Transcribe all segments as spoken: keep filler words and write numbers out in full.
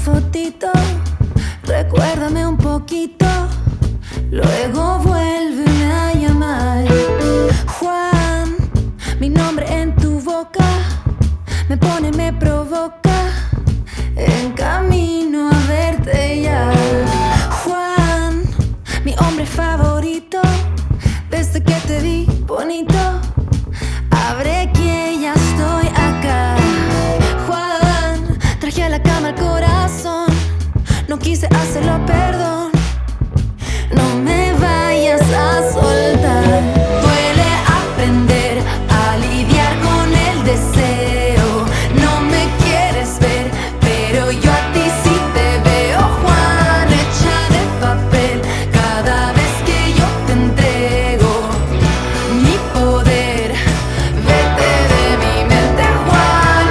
fotito, recuérdame un poquito, luego vuélveme a llamar. Juan, mi nombre en tu boca, me pone, me provoca, en camino a verte ya. Juan, mi hombre favorito, desde que te vi bonito, abre que ya estoy acá. Juan, traje a la cama el corazón, no quise hacerlo, perdón, no me vayas a soltar. Duele aprender a lidiar con el deseo, no me quieres ver, pero yo a ti sí te veo. Juan, hecha de papel, cada vez que yo te entrego mi poder, vete de mi mente, Juan.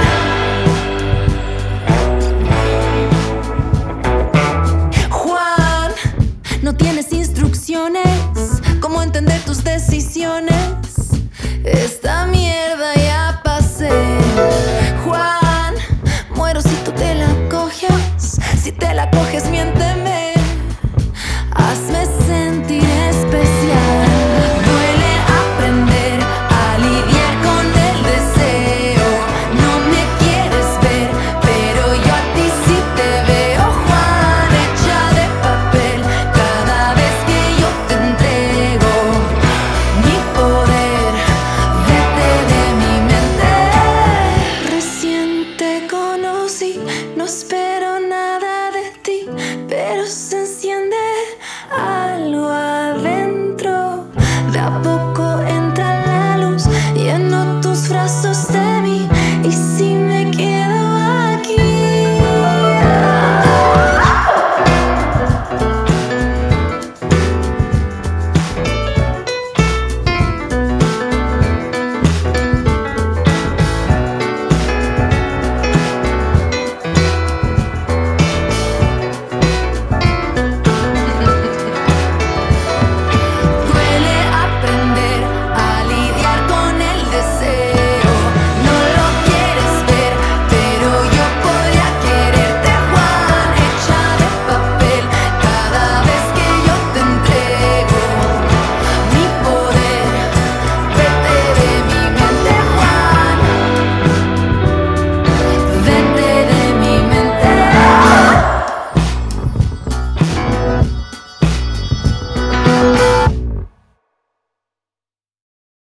Juan, no tienes instrucciones, cómo entender tus decisiones. Esta mierda ya pasé. Juan, muero si tú te la coges, si te la coges miénteme, hazme sentir especial. Duele aprender a lidiar con el deseo, no me quieres ver, pero yo a ti sí te veo. Juan, hecha de papel, cada vez que yo te entrego mi poder, vete de mi mente. Recién te conocí, no espero nada de ti, pero sé